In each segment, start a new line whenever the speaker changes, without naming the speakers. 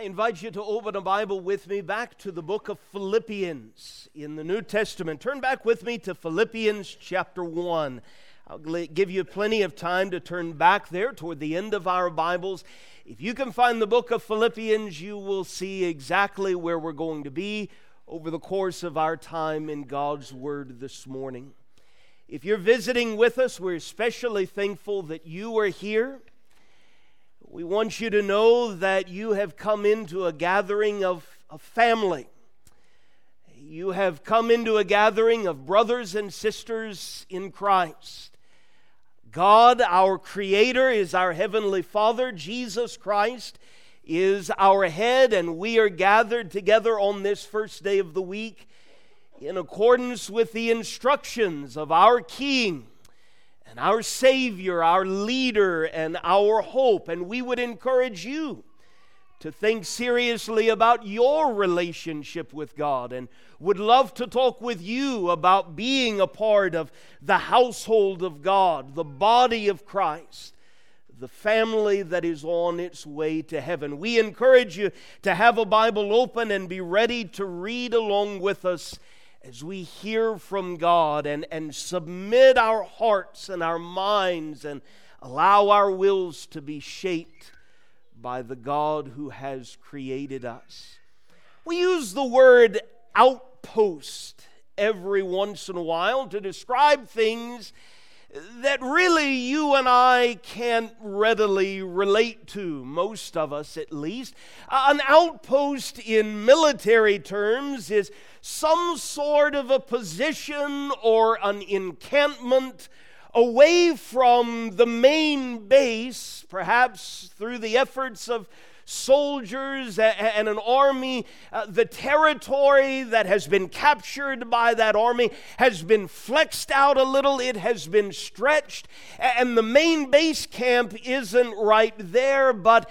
I invite you to open a Bible with me back to the book of Philippians in the New Testament. Turn back with me to Philippians chapter 1. I'll give you plenty of time to turn back there toward the end of our Bibles. If you can find the book of Philippians, you will see exactly where we're going to be over the course of our time in God's Word this morning. If you're visiting with us, we're especially thankful that you are here. We want you to know that you have come into a gathering of family. You have come into a gathering of brothers and sisters in Christ. God, our Creator, is our Heavenly Father. Jesus Christ is our head, and we are gathered together on this first day of the week in accordance with the instructions of our King and our Savior, our leader, and our hope. And we would encourage you to think seriously about your relationship with God, and would love to talk with you about being a part of the household of God, the body of Christ, the family that is on its way to heaven. We encourage you to have a Bible open and be ready to read along with us as we hear from God and submit our hearts and our minds and allow our wills to be shaped by the God who has created us. We use the word outpost every once in a while to describe things that really you and I can't readily relate to, most of us at least. An outpost in military terms is some sort of a position or an encampment away from the main base, perhaps through the efforts of soldiers and an army. The territory that has been captured by that army has been flexed out a little, it has been stretched, and the main base camp isn't right there, but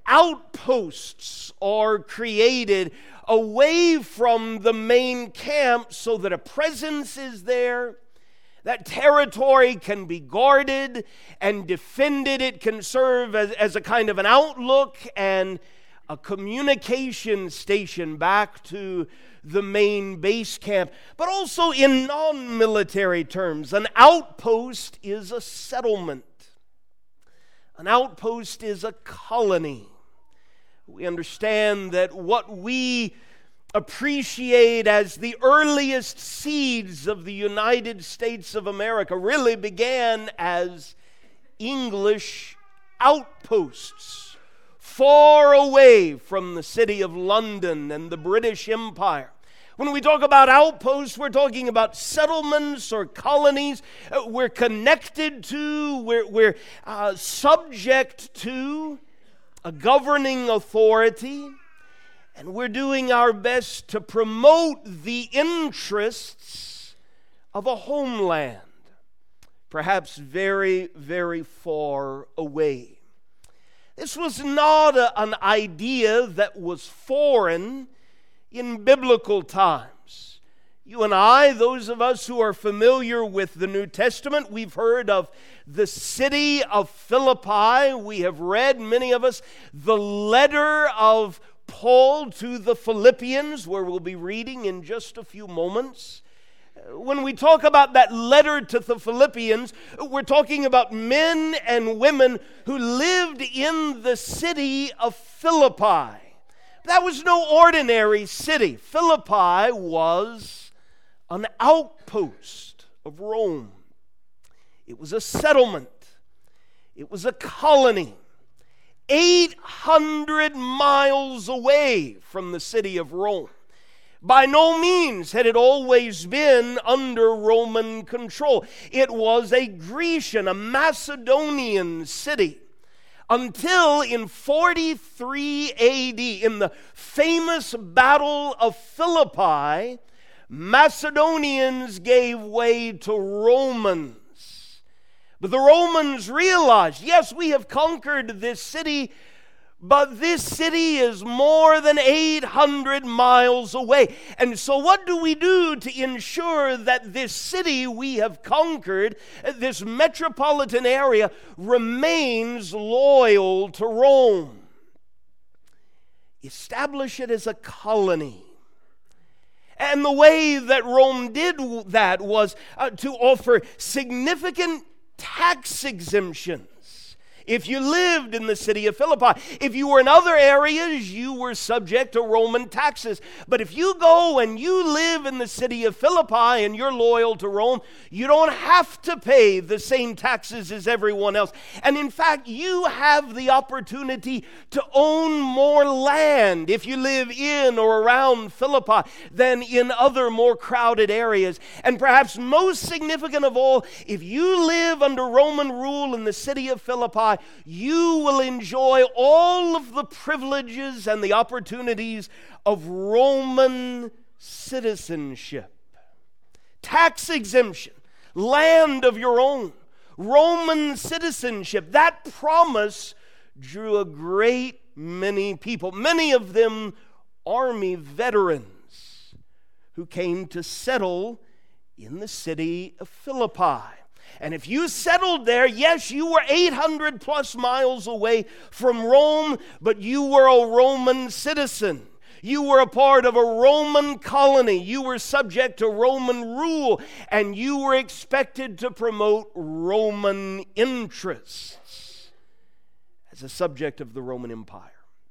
outposts are created away from the main camp so that a presence is there. That territory can be guarded and defended. It can serve as a kind of an outlook and a communication station back to the main base camp. But also in non-military terms, an outpost is a settlement. An outpost is a colony. We understand that what we appreciate as the earliest seeds of the United States of America really began as English outposts far away from the city of London and the British Empire. When we talk about outposts, we're talking about settlements or colonies. We're connected to, we're subject to a governing authority. And we're doing our best to promote the interests of a homeland, perhaps very, very far away. This was not an idea that was foreign in biblical times. You and I, those of us who are familiar with the New Testament, we've heard of the city of Philippi. We have read, many of us, the letter of Paul to the Philippians, where we'll be reading in just a few moments. When we talk about that letter to the Philippians, we're talking about men and women who lived in the city of Philippi. That was no ordinary city. Philippi was an outpost of Rome. It was a settlement. It was a colony. 800 miles away from the city of Rome. By no means had it always been under Roman control. It was a Grecian, a Macedonian city. Until in 43 AD, in the famous Battle of Philippi, Macedonians gave way to Romans. But the Romans realized, yes, we have conquered this city, but this city is more than 800 miles away. And so what do we do to ensure that this city we have conquered, this metropolitan area, remains loyal to Rome? establish it as a colony. And the way that Rome did that was to offer significant tax exemptions. If you lived in the city of Philippi, if you were in other areas, you were subject to Roman taxes. But if you go and you live in the city of Philippi and you're loyal to Rome, you don't have to pay the same taxes as everyone else. And in fact, you have the opportunity to own more land if you live in or around Philippi than in other more crowded areas. And perhaps most significant of all, if you live under Roman rule in the city of Philippi, you will enjoy all of the privileges and the opportunities of Roman citizenship. Tax exemption, land of your own, Roman citizenship. That promise drew a great many people, many of them army veterans who came to settle in the city of Philippi. And if you settled there, yes, you were 800 plus miles away from Rome, but you were a Roman citizen. You were a part of a Roman colony. You were subject to Roman rule, and you were expected to promote Roman interests as a subject of the Roman Empire.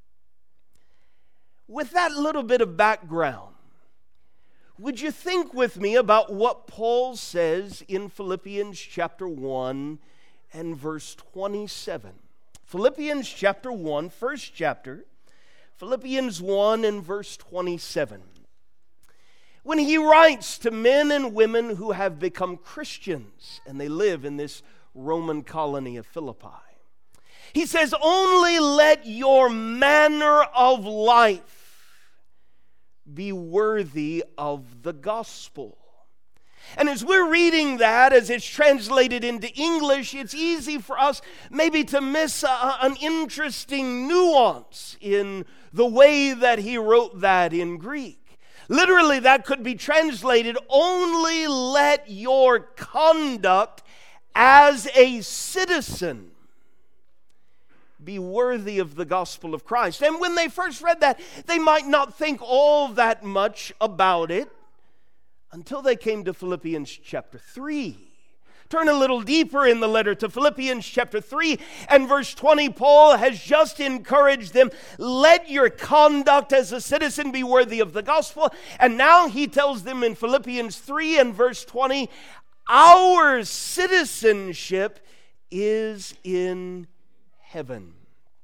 With that little bit of background, would you think with me about what Paul says in Philippians chapter 1 and verse 27? Philippians chapter 1, first chapter, Philippians 1 and verse 27. When he writes to men and women who have become Christians and they live in this Roman colony of Philippi, he says, "Only let your manner of life be worthy of the gospel." And as we're reading that, as it's translated into English, it's easy for us maybe to miss an interesting nuance in the way that he wrote that in Greek. Literally, that could be translated, "Only let your conduct as a citizen be worthy of the gospel of Christ." And when they first read that, they might not think all that much about it until they came to Philippians chapter 3. Turn a little deeper in the letter to Philippians chapter 3 and verse 20. Paul has just encouraged them, let your conduct as a citizen be worthy of the gospel. And now he tells them in Philippians 3 and verse 20, our citizenship is in heaven,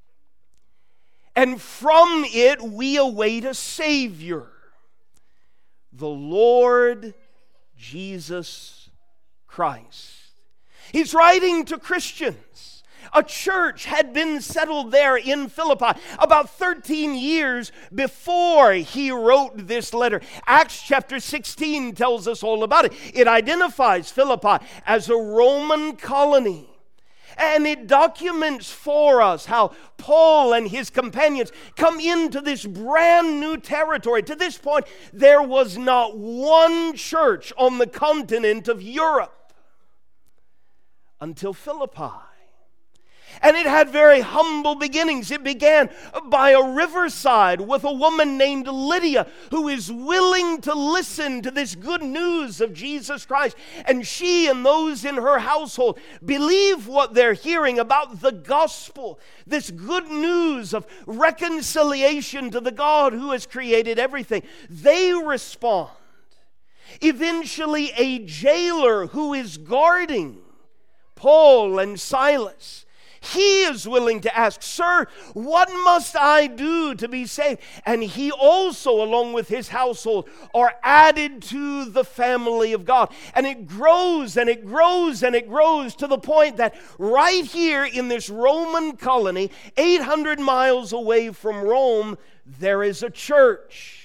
and from it we await a Savior, the Lord Jesus Christ. He's writing to Christians. A church had been settled there in Philippi about 13 years before he wrote this letter. Acts chapter 16 tells us all about it. It identifies Philippi as a Roman colony. And it documents for us how Paul and his companions come into this brand new territory. To this point, there was not one church on the continent of Europe until Philippi. And it had very humble beginnings. It began by a riverside with a woman named Lydia who is willing to listen to this good news of Jesus Christ. And she and those in her household believe what they're hearing about the gospel, this good news of reconciliation to the God who has created everything. They respond. Eventually, a jailer who is guarding Paul and Silas, he is willing to ask, "Sir, what must I do to be saved?" And he also, along with his household, are added to the family of God. And it grows and it grows and it grows to the point that right here in this Roman colony, 800 miles away from Rome, there is a church.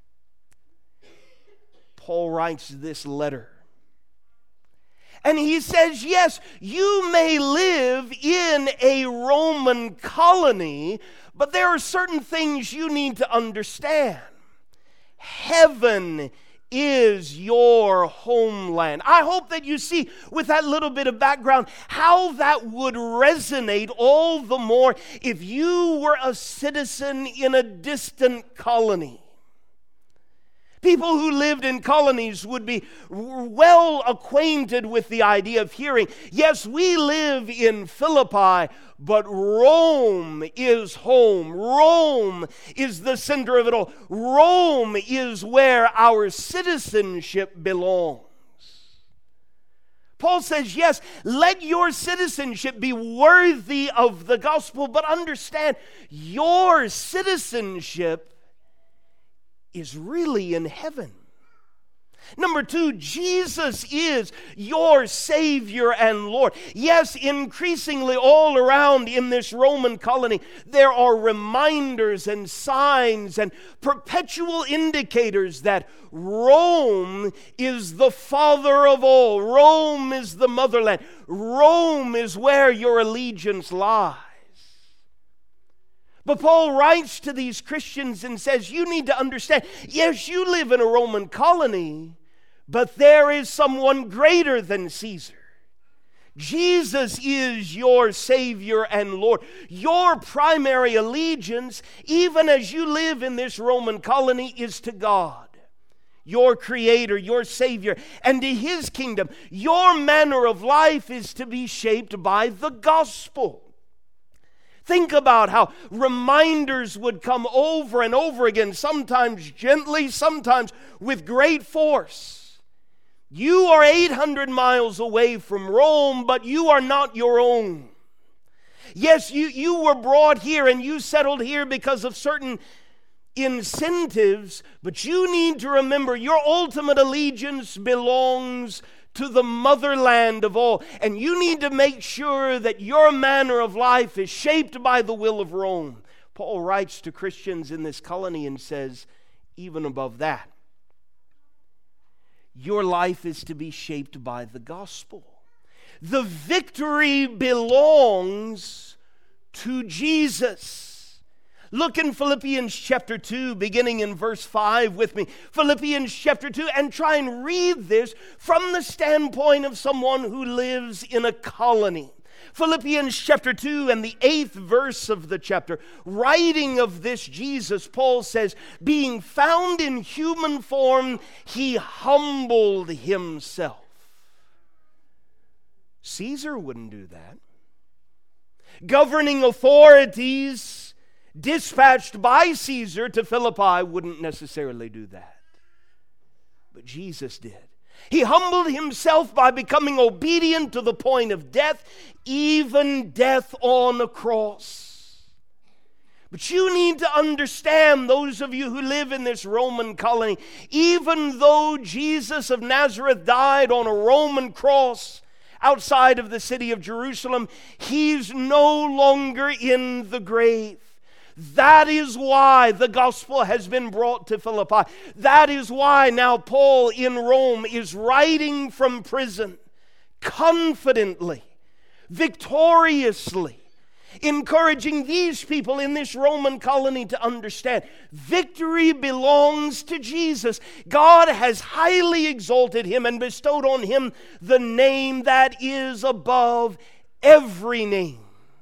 Paul writes this letter. And he says, yes, you may live in a Roman colony, but there are certain things you need to understand. Heaven is your homeland. I hope that you see, with that little bit of background, how that would resonate all the more if you were a citizen in a distant colony. People who lived in colonies would be well acquainted with the idea of hearing, yes, we live in Philippi, but Rome is home. Rome is the center of it all. Rome is where our citizenship belongs. Paul says, yes, let your citizenship be worthy of the gospel, but understand, your citizenship is really in heaven. Number two, Jesus is your Savior and Lord. Yes, increasingly all around in this Roman colony, there are reminders and signs and perpetual indicators that Rome is the father of all. Rome is the motherland. Rome is where your allegiance lies. But Paul writes to these Christians and says, you need to understand, yes, you live in a Roman colony, but there is someone greater than Caesar. Jesus is your Savior and Lord. Your primary allegiance, even as you live in this Roman colony, is to God, your Creator, your Savior, and to His kingdom. Your manner of life is to be shaped by the gospel. Think about how reminders would come over and over again, sometimes gently, sometimes with great force. You are 800 miles away from Rome, but you are not your own. Yes, you were brought here and you settled here because of certain incentives, but you need to remember your ultimate allegiance belongs to the motherland of all. And you need to make sure that your manner of life is shaped by the will of Rome. Paul writes to Christians in this colony and says, even above that, your life is to be shaped by the gospel. The victory belongs to Jesus. Look in Philippians chapter 2, beginning in verse 5 with me. Philippians chapter 2, and try and read this from the standpoint of someone who lives in a colony. Philippians chapter 2 and the 8th verse of the chapter, writing of this Jesus, Paul says, being found in human form, he humbled himself. Caesar wouldn't do that. Governing authorities dispatched by Caesar to Philippi wouldn't necessarily do that. But Jesus did. He humbled himself by becoming obedient to the point of death, even death on a cross. But you need to understand, those of you who live in this Roman colony, even though Jesus of Nazareth died on a Roman cross outside of the city of Jerusalem, he's no longer in the grave. That is why the gospel has been brought to Philippi. That is why now Paul in Rome is writing from prison confidently, victoriously, encouraging these people in this Roman colony to understand victory belongs to Jesus. God has highly exalted him and bestowed on him the name that is above every name.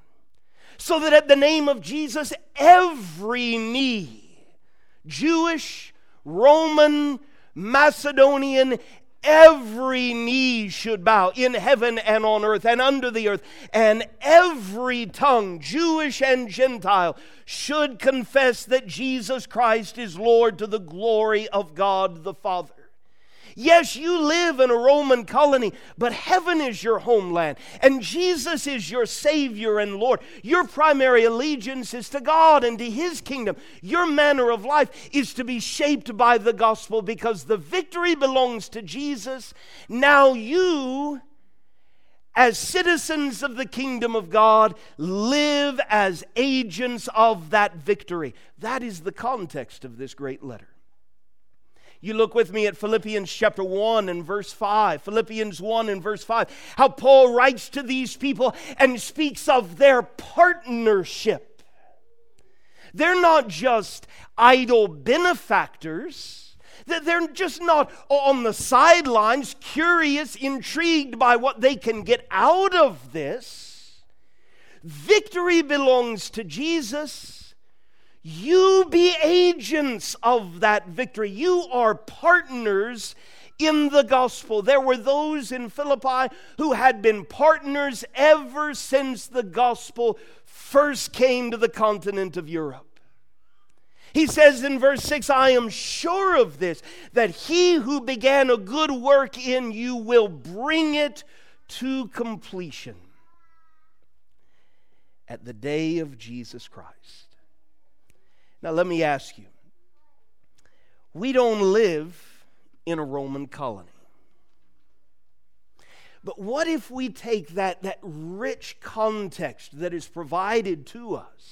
So that at the name of Jesus, every knee, Jewish, Roman, Macedonian, every knee should bow in heaven and on earth and under the earth, and every tongue, Jewish and Gentile, should confess that Jesus Christ is Lord to the glory of God the Father. Yes, you live in a Roman colony, but heaven is your homeland, and Jesus is your Savior and Lord. Your primary allegiance is to God and to His kingdom. Your manner of life is to be shaped by the gospel because the victory belongs to Jesus. Now you, as citizens of the kingdom of God, live as agents of that victory. That is the context of this great letter. You look with me at Philippians chapter 1 and verse 5. Philippians 1 and verse 5. How Paul writes to these people and speaks of their partnership. They're not just idle benefactors. They're just not on the sidelines, curious, intrigued by what they can get out of this. Victory belongs to Jesus. You be agents of that victory. You are partners in the gospel. There were those in Philippi who had been partners ever since the gospel first came to the continent of Europe. He says in verse 6, I am sure of this, that he who began a good work in you will bring it to completion at the day of Jesus Christ. Now let me ask you, we don't live in a Roman colony. But what if we take that rich context that is provided to us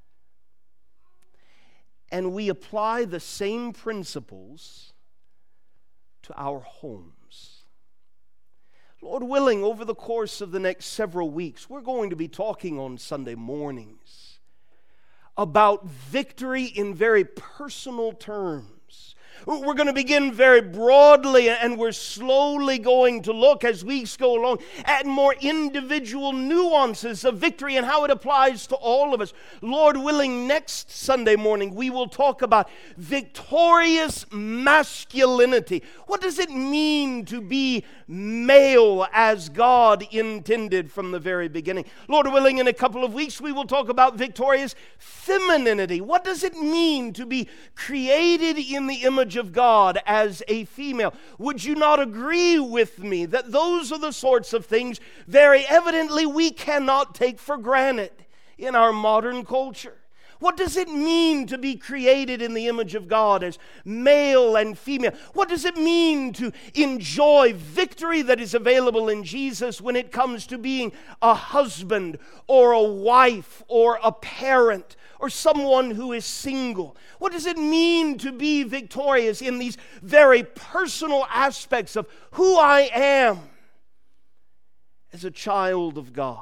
and we apply the same principles to our homes? Lord willing, over the course of the next several weeks, we're going to be talking on Sunday mornings about victory in very personal terms. We're going to begin very broadly, and we're slowly going to look as weeks go along at more individual nuances of victory and how it applies to all of us. Lord willing, next Sunday morning we will talk about victorious masculinity. What does it mean to be male as God intended from the very beginning? Lord willing, in a couple of weeks we will talk about victorious femininity. What does it mean to be created in the image of God as a female? Would you not agree with me that those are the sorts of things very evidently we cannot take for granted in our modern culture? What does it mean to be created in the image of God as male and female? What does it mean to enjoy victory that is available in Jesus when it comes to being a husband or a wife or a parent or someone who is single? What does it mean to be victorious in these very personal aspects of who I am as a child of God?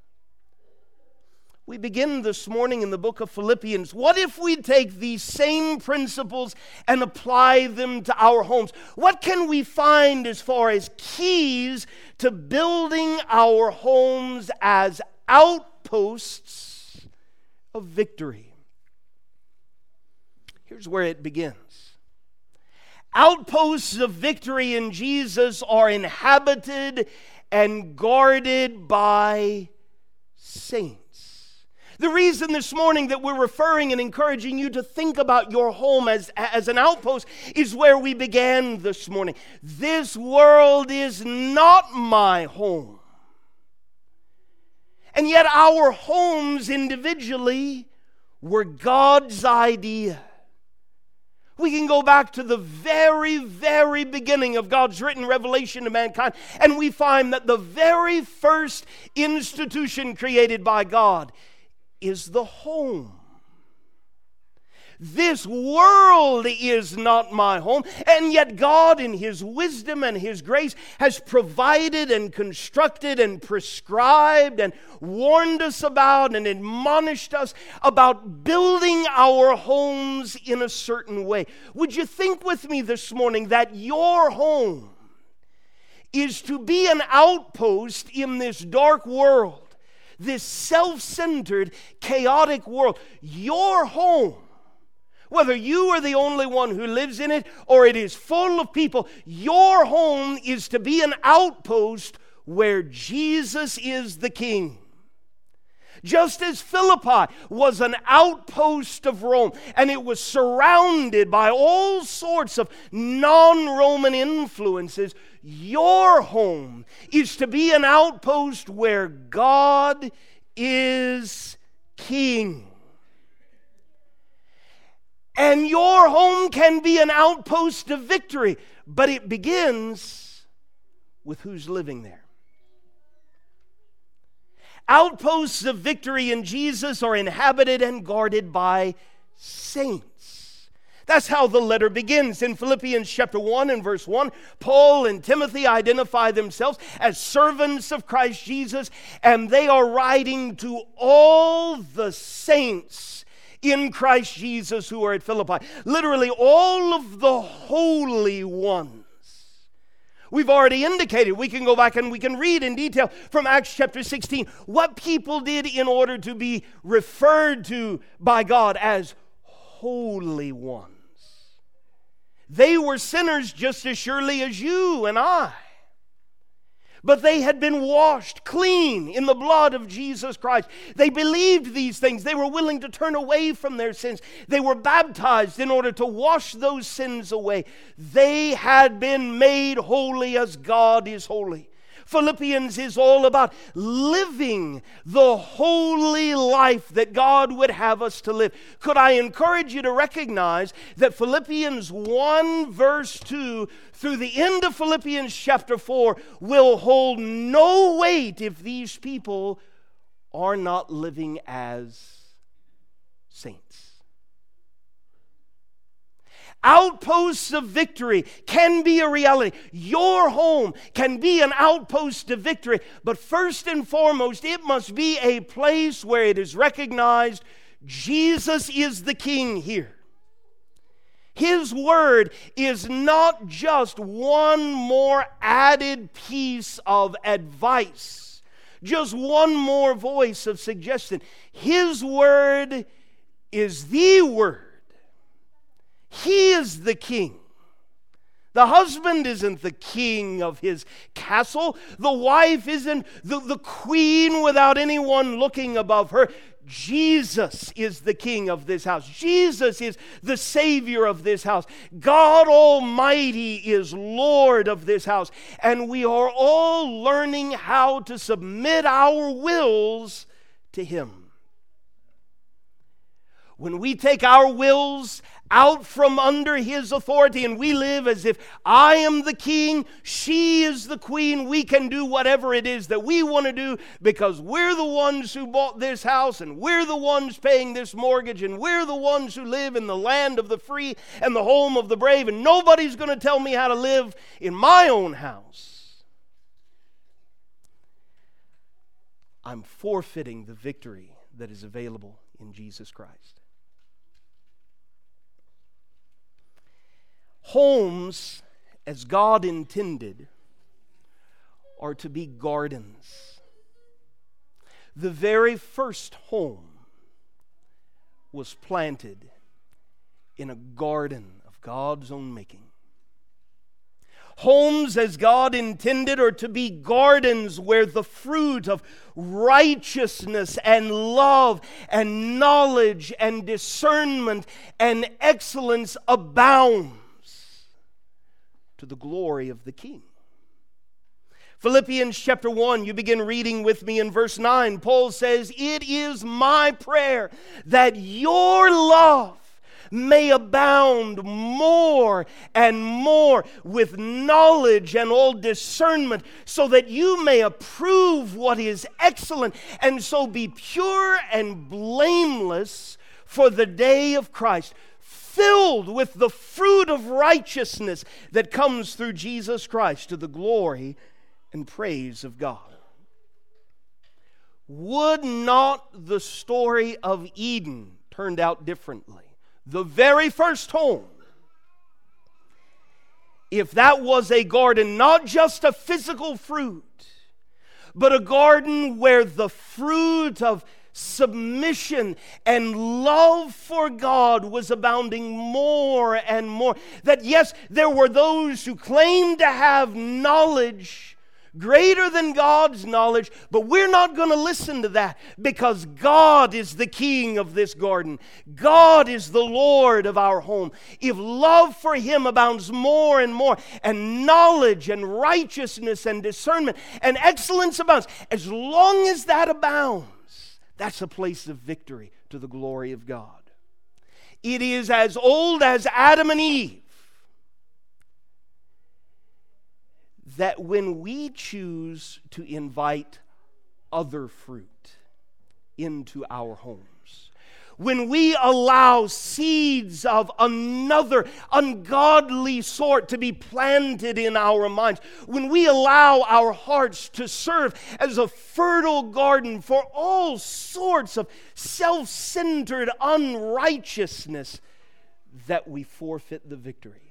We begin this morning in the book of Philippians. What if we take these same principles and apply them to our homes? What can we find as far as keys to building our homes as outposts of victory? Here's where it begins. Outposts of victory in Jesus are inhabited and guarded by saints. The reason this morning that we're referring and encouraging you to think about your home as an outpost is where we began this morning. This world is not my home. And yet our homes individually were God's idea. We can go back to the very, very beginning of God's written revelation to mankind, and we find that the very first institution created by God is the home. This world is not my home, and yet God in His wisdom and His grace has provided and constructed and prescribed and warned us about and admonished us about building our homes in a certain way. Would you think with me this morning that your home is to be an outpost in this dark world? This self-centered, chaotic world. Your home, whether you are the only one who lives in it or it is full of people, your home is to be an outpost where Jesus is the King. Just as Philippi was an outpost of Rome, and it was surrounded by all sorts of non-Roman influences, your home is to be an outpost where God is King. And your home can be an outpost of victory, but it begins with who's living there. Outposts of victory in Jesus are inhabited and guarded by saints. That's how the letter begins. In Philippians chapter 1 and verse 1, Paul and Timothy identify themselves as servants of Christ Jesus, and they are writing to all the saints in Christ Jesus who are at Philippi. Literally all of the holy ones. We've already indicated, we can go back and we can read in detail from Acts chapter 16 what people did in order to be referred to by God as holy ones. They were sinners just as surely as you and I. But they had been washed clean in the blood of Jesus Christ. They believed these things. They were willing to turn away from their sins. They were baptized in order to wash those sins away. They had been made holy as God is holy. Philippians is all about living the holy life that God would have us to live. Could I encourage you to recognize that Philippians 1 verse 2 through the end of Philippians chapter 4 will hold no weight if these people are not living as saints. Outposts of victory can be a reality. Your home can be an outpost of victory. But first and foremost, it must be a place where it is recognized Jesus is the King here. His word is not just one more added piece of advice, just one more voice of suggestion. His word is the word. He is the king. The husband isn't the king of his castle. The wife isn't the queen without anyone looking above her. Jesus is the king of this house. Jesus is the Savior of this house. God Almighty is Lord of this house. And we are all learning how to submit our wills to Him. When we take our wills out from under His authority and we live as if I am the king, she is the queen, we can do whatever it is that we want to do because we're the ones who bought this house and we're the ones paying this mortgage and we're the ones who live in the land of the free and the home of the brave, and nobody's going to tell me how to live in my own house. I'm forfeiting the victory that is available in Jesus Christ. Homes, as God intended, are to be gardens. The very first home was planted in a garden of God's own making. Homes, as God intended, are to be gardens where the fruit of righteousness and love and knowledge and discernment and excellence abound, to the glory of the King. Philippians chapter 1, you begin reading with me in verse 9. Paul says, "It is my prayer that your love may abound more and more with knowledge and all discernment, so that you may approve what is excellent, and so be pure and blameless for the day of Christ, filled with the fruit of righteousness that comes through Jesus Christ to the glory and praise of God." Would not the story of Eden turned out differently? The very first home, if that was a garden, not just a physical fruit, but a garden where the fruit of submission and love for God was abounding more and more. That yes, there were those who claimed to have knowledge greater than God's knowledge, but we're not going to listen to that because God is the king of this garden. God is the Lord of our home. If love for Him abounds more and more, and knowledge and righteousness and discernment and excellence abounds, as long as that abounds, that's a place of victory to the glory of God. It is as old as Adam and Eve that when we choose to invite other fruit into our homes, when we allow seeds of another ungodly sort to be planted in our minds, when we allow our hearts to serve as a fertile garden for all sorts of self-centered unrighteousness, that we forfeit the victory.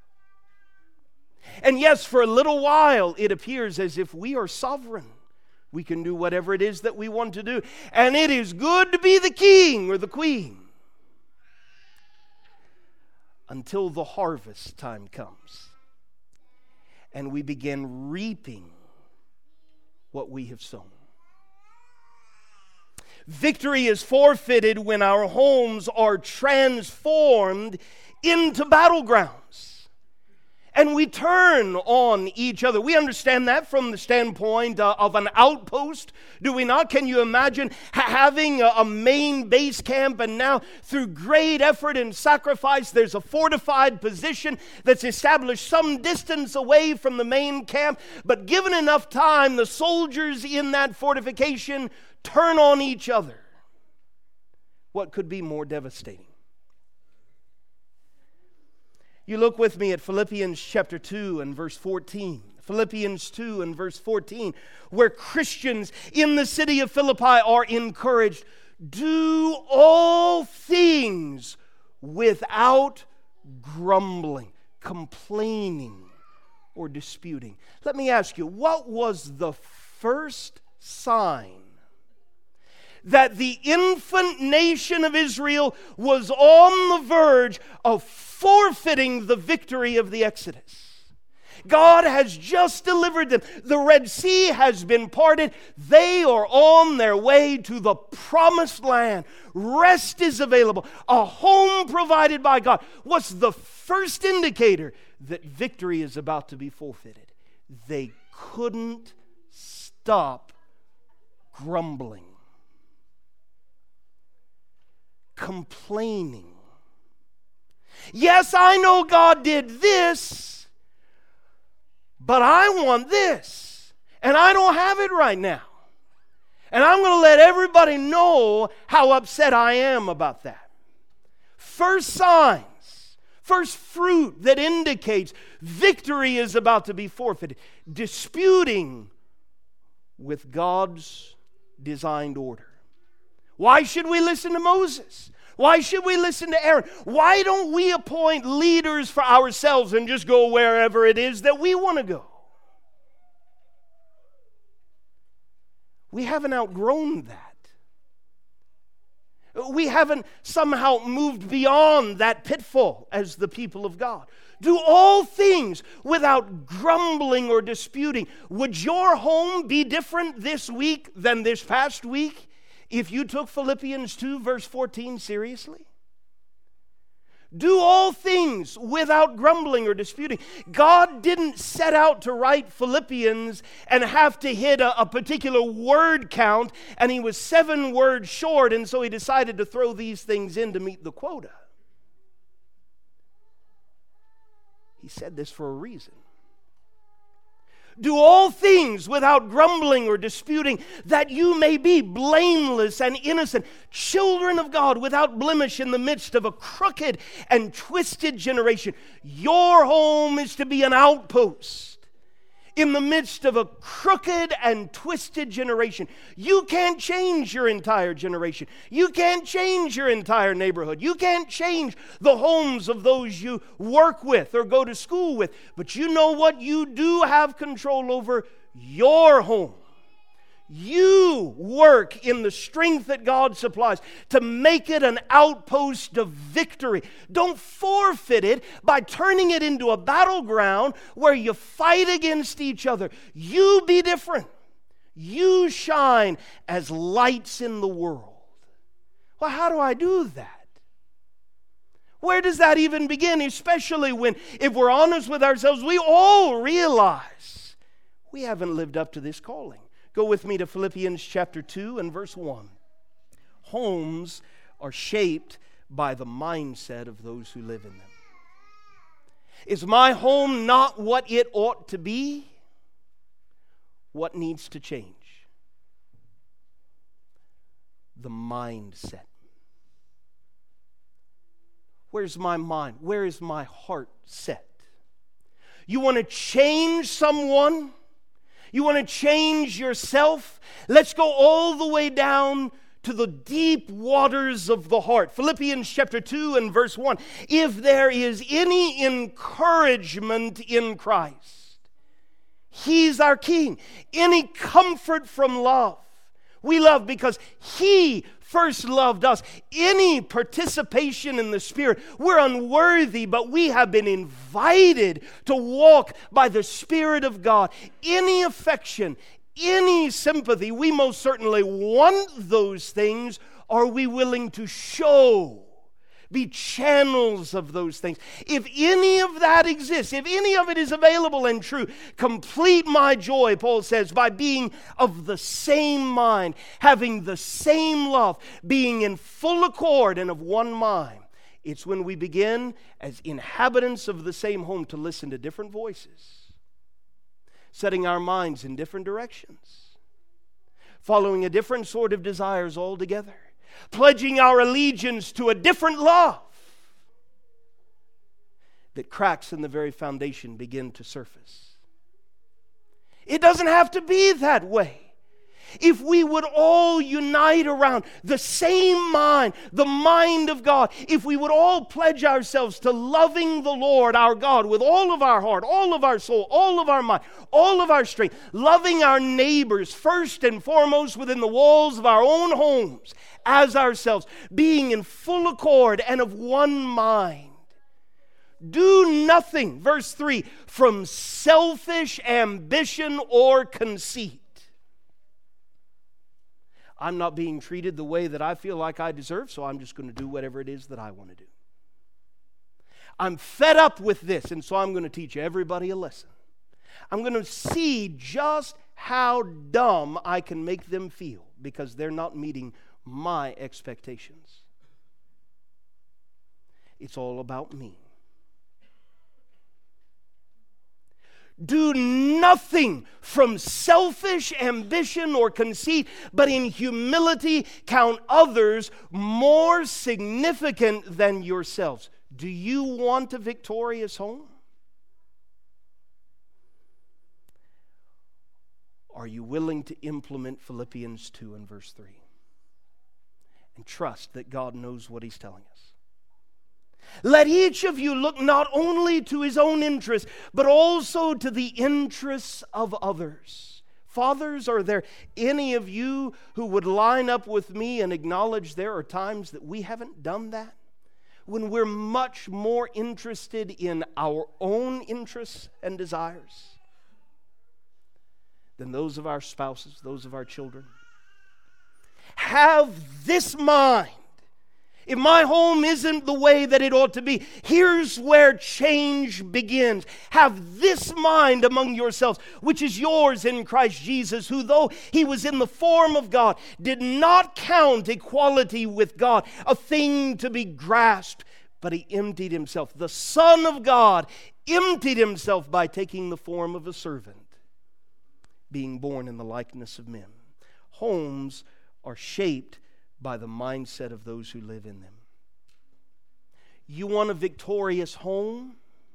And yes, for a little while, it appears as if we are sovereign. We can do whatever it is that we want to do. And it is good to be the king or the queen. Until the harvest time comes. And we begin reaping what we have sown. Victory is forfeited when our homes are transformed into battlegrounds. And we turn on each other. We understand that from the standpoint of an outpost, do we not? Can you imagine having a main base camp, and now through great effort and sacrifice there's a fortified position that's established some distance away from the main camp, but given enough time, the soldiers in that fortification turn on each other. What could be more devastating? You look with me at Philippians chapter 2 and verse 14. Philippians 2 and verse 14, where Christians in the city of Philippi are encouraged, do all things without grumbling, complaining, or disputing. Let me ask you, what was the first sign that the infant nation of Israel was on the verge of forfeiting the victory of the Exodus? God has just delivered them. The Red Sea has been parted. They are on their way to the promised land. Rest is available. A home provided by God. What's the first indicator that victory is about to be forfeited? They couldn't stop grumbling, complaining. Yes, I know God did this, but I want this, and I don't have it right now. And I'm going to let everybody know how upset I am about that. First signs, first fruit that indicates victory is about to be forfeited. Disputing with God's designed order. Why should we listen to Moses? Why should we listen to Aaron? Why don't we appoint leaders for ourselves and just go wherever it is that we want to go? We haven't outgrown that. We haven't somehow moved beyond that pitfall as the people of God. Do all things without grumbling or disputing. Would your home be different this week than this past week if you took Philippians 2 verse 14 seriously? Do all things without grumbling or disputing. God didn't set out to write Philippians and have to hit a particular word count, and he was 7 words short, and so he decided to throw these things in to meet the quota. He said this for a reason. Do all things without grumbling or disputing, that you may be blameless and innocent, children of God without blemish in the midst of a crooked and twisted generation. Your home is to be an outpost in the midst of a crooked and twisted generation. You can't change your entire generation. You can't change your entire neighborhood. You can't change the homes of those you work with or go to school with. But you know what you do have control over? Your home. You work in the strength that God supplies to make it an outpost of victory. Don't forfeit it by turning it into a battleground where you fight against each other. You be different. You shine as lights in the world. Well, how do I do that? Where does that even begin? Especially when, if we're honest with ourselves, we all realize we haven't lived up to this calling. Go with me to Philippians chapter 2 and verse 1. Homes are shaped by the mindset of those who live in them. Is my home not what it ought to be? What needs to change? The mindset. Where's my mind? Where is my heart set? You want to change someone? You want to change yourself? Let's go all the way down to the deep waters of the heart. Philippians chapter 2 and verse 1. If there is any encouragement in Christ, He's our King. Any comfort from love. We love because He first loved us. Any participation in the Spirit. We're unworthy, but we have been invited to walk by the Spirit of God. Any affection, any sympathy, we most certainly want those things. Are we willing to show? Be channels of those things. If any of that exists, if any of it is available and true, complete my joy, Paul says, by being of the same mind, having the same love, being in full accord and of one mind. It's when we begin as inhabitants of the same home to listen to different voices, setting our minds in different directions, following a different sort of desires altogether, pledging our allegiance to a different love, that cracks in the very foundation begin to surface. It doesn't have to be that way. If we would all unite around the same mind, the mind of God, if we would all pledge ourselves to loving the Lord our God with all of our heart, all of our soul, all of our mind, all of our strength, loving our neighbors first and foremost within the walls of our own homes as ourselves, being in full accord and of one mind. Do nothing, verse 3, from selfish ambition or conceit. I'm not being treated the way that I feel like I deserve, so I'm just going to do whatever it is that I want to do. I'm fed up with this, and so I'm going to teach everybody a lesson. I'm going to see just how dumb I can make them feel because they're not meeting my expectations. It's all about me. Do nothing from selfish ambition or conceit, but in humility count others more significant than yourselves. Do you want a victorious home? Are you willing to implement Philippians 2 and verse 3? And trust that God knows what He's telling us. Let each of you look not only to his own interests, but also to the interests of others. Fathers, are there any of you who would line up with me and acknowledge there are times that we haven't done that? When we're much more interested in our own interests and desires than those of our spouses, those of our children. Have this mind. If my home isn't the way that it ought to be, here's where change begins. Have this mind among yourselves, which is yours in Christ Jesus, who though He was in the form of God, did not count equality with God a thing to be grasped, but He emptied Himself. The Son of God emptied Himself by taking the form of a servant, being born in the likeness of men. Homes are shaped by the mindset of those who live in them. You want a victorious home?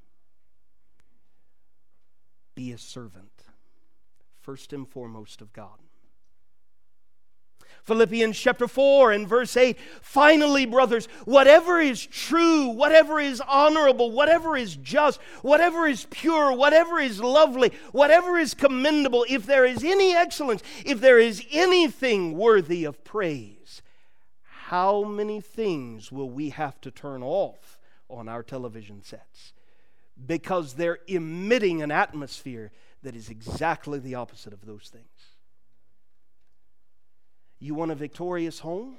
Be a servant, first and foremost of God. Philippians chapter 4 and verse 8, finally, brothers, whatever is true, whatever is honorable, whatever is just, whatever is pure, whatever is lovely, whatever is commendable, if there is any excellence, if there is anything worthy of praise, how many things will we have to turn off on our television sets? Because they're emitting an atmosphere that is exactly the opposite of those things. You want a victorious home?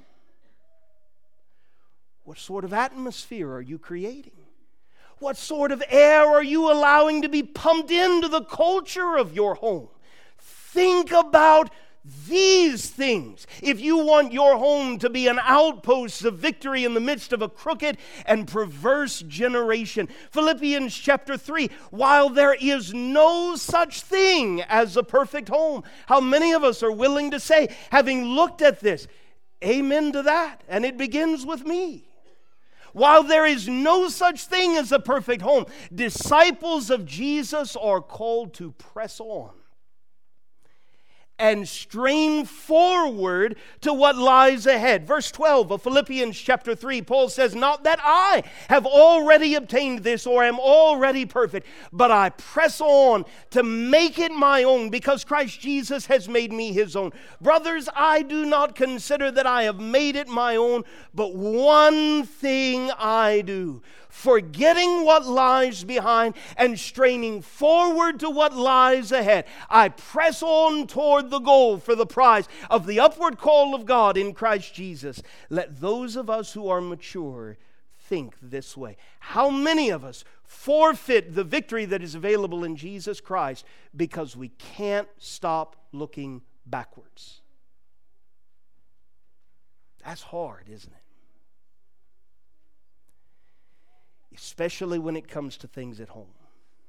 What sort of atmosphere are you creating? What sort of air are you allowing to be pumped into the culture of your home? Think about these things. If you want your home to be an outpost of victory in the midst of a crooked and perverse generation. Philippians chapter 3, while there is no such thing as a perfect home, how many of us are willing to say, having looked at this, amen to that, and it begins with me. While there is no such thing as a perfect home, disciples of Jesus are called to press on and strain forward to what lies ahead. Verse 12 of Philippians chapter 3, Paul says, "Not that I have already obtained this or am already perfect, but I press on to make it my own because Christ Jesus has made me his own. Brothers, I do not consider that I have made it my own, but one thing I do, forgetting what lies behind and straining forward to what lies ahead, I press on toward the goal for the prize of the upward call of God in Christ Jesus. Let those of us who are mature think this way." How many of us forfeit the victory that is available in Jesus Christ because we can't stop looking backwards? That's hard, isn't it? Especially when it comes to things at home.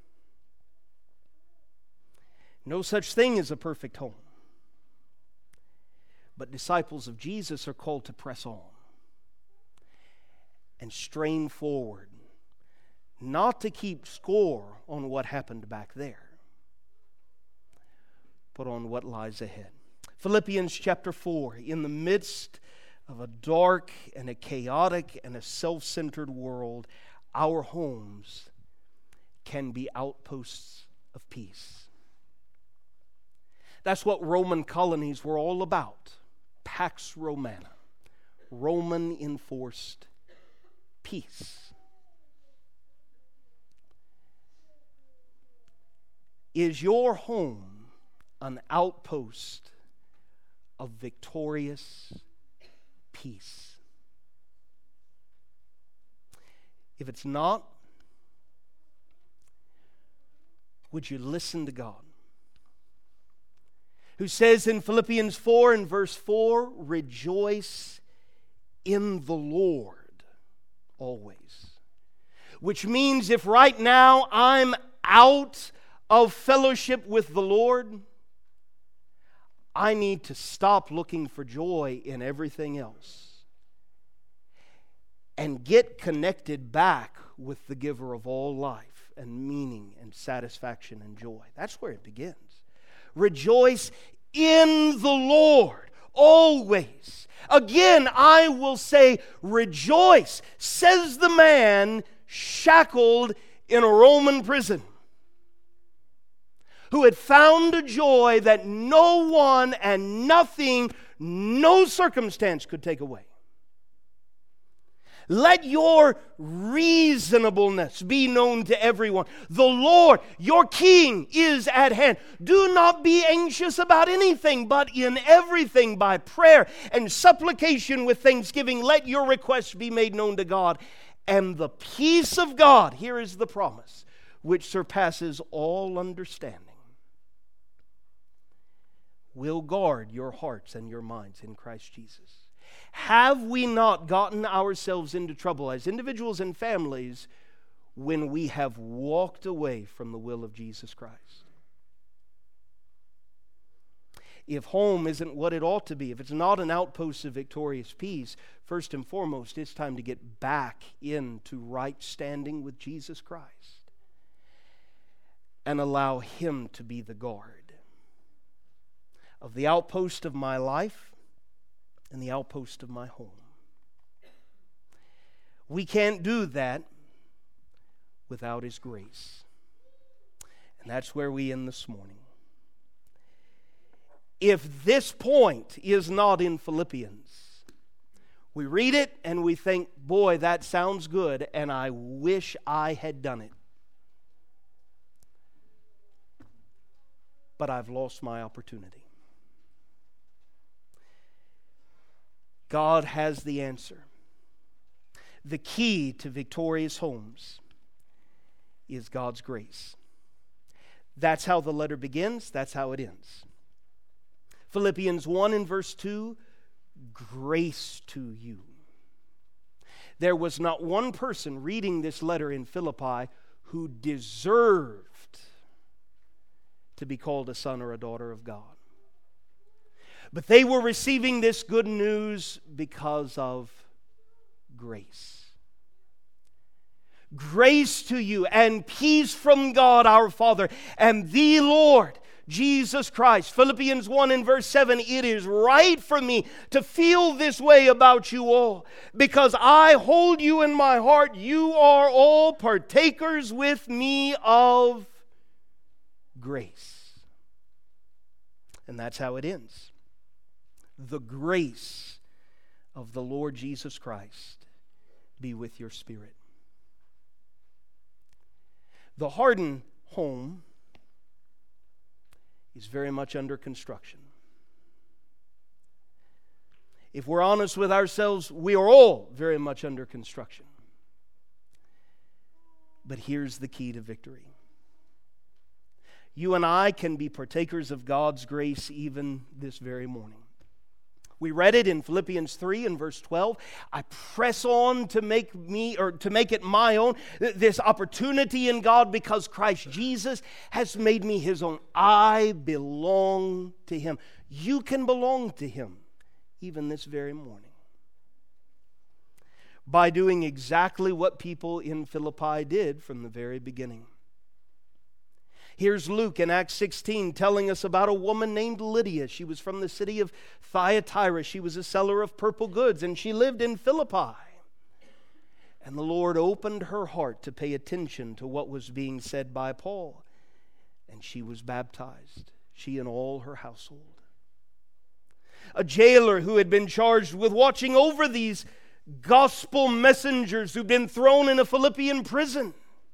No such thing as a perfect home. But disciples of Jesus are called to press on and strain forward, not to keep score on what happened back there, but on what lies ahead. Philippians chapter 4, in the midst of a dark and a chaotic and a self-centered world, our homes can be outposts of peace. That's what Roman colonies were all about. Pax Romana, Roman enforced peace. Is your home an outpost of victorious peace? If it's not, would you listen to God, who says in Philippians 4 and verse 4, "Rejoice in the Lord always." Which means if right now I'm out of fellowship with the Lord, I need to stop looking for joy in everything else and get connected back with the giver of all life and meaning and satisfaction and joy. That's where it begins. Rejoice in the Lord always. Again, I will say, rejoice, says the man shackled in a Roman prison, who had found a joy that no one and nothing, no circumstance could take away. Let your reasonableness be known to everyone. The Lord, your King, is at hand. Do not be anxious about anything, but in everything by prayer and supplication with thanksgiving, let your requests be made known to God. And the peace of God, here is the promise, which surpasses all understanding, will guard your hearts and your minds in Christ Jesus. Have we not gotten ourselves into trouble as individuals and families when we have walked away from the will of Jesus Christ? If home isn't what it ought to be, if it's not an outpost of victorious peace, first and foremost, it's time to get back into right standing with Jesus Christ and allow Him to be the guard of the outpost of my life and the outpost of my home. We can't do that without His grace. And that's where we end this morning. If this point is not in Philippians, we read it and we think, boy, that sounds good, and I wish I had done it. But I've lost my opportunity. God has the answer. The key to victorious homes is God's grace. That's how the letter begins. That's how it ends. Philippians 1 and verse 2, grace to you. There was not one person reading this letter in Philippi who deserved to be called a son or a daughter of God. But they were receiving this good news because of grace. Grace to you and peace from God our Father and the Lord Jesus Christ. Philippians 1 and verse 7, it is right for me to feel this way about you all, because I hold you in my heart. You are all partakers with me of grace. And that's how it ends. The grace of the Lord Jesus Christ be with your spirit. The Hardin home is very much under construction. If we're honest with ourselves, we are all very much under construction. But here's the key to victory. You and I can be partakers of God's grace even this very morning. We read it in Philippians 3 and verse 12. I press on to make it my own, this opportunity in God, because Christ Jesus has made me His own. I belong to Him. You can belong to Him even this very morning by doing exactly what people in Philippi did from the very beginning. Here's Luke in Acts 16 telling us about a woman named Lydia. She was from the city of Thyatira. She was a seller of purple goods, and she lived in Philippi. And the Lord opened her heart to pay attention to what was being said by Paul. And she was baptized, she and all her household. A jailer who had been charged with watching over these gospel messengers who'd been thrown in a Philippian prison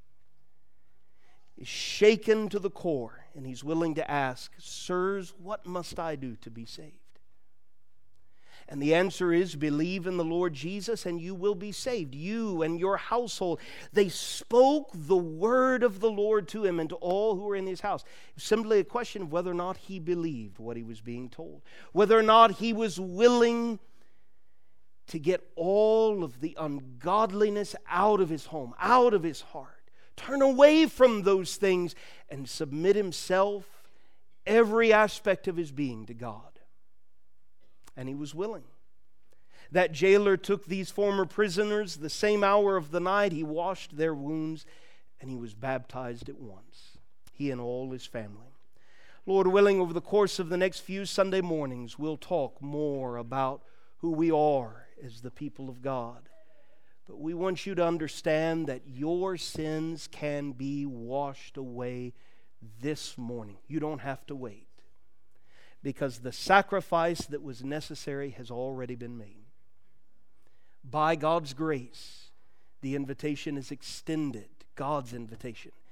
is shaken to the core, and he's willing to ask, "Sirs, what must I do to be saved?" And the answer is, believe in the Lord Jesus and you will be saved, you and your household. They spoke the word of the Lord to him and to all who were in his house. It was simply a question of whether or not he believed what he was being told, whether or not he was willing to get all of the ungodliness out of his home, out of his heart. Turn away from those things and submit himself, every aspect of his being, to God. And he was willing. That jailer took these former prisoners the same hour of the night. He washed their wounds and he was baptized at once, he and all his family. Lord willing, over the course of the next few Sunday mornings, we'll talk more about who we are as the people of God. But we want you to understand that your sins can be washed away this morning. You don't have to wait, because the sacrifice that was necessary has already been made. By God's grace, the invitation is extended. God's invitation